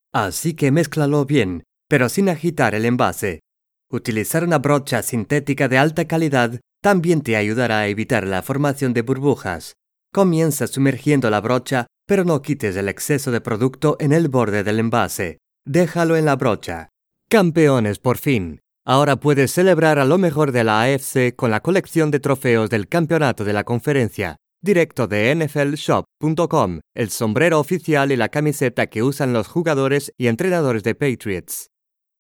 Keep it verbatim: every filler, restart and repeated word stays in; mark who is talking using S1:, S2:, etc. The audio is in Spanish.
S1: Así que mézclalo bien, pero sin agitar el envase. Utilizar una brocha sintética de alta calidad también te ayudará a evitar la formación de burbujas. Comienza sumergiendo la brocha, pero no quites el exceso de producto en el borde del envase. Déjalo en la brocha. ¡Campeones por fin! Ahora puedes celebrar a lo mejor de la A F C con la colección de trofeos del campeonato de la conferencia. Directo de N F L Shop punto com, el sombrero oficial y la camiseta que usan los jugadores y entrenadores de Patriots.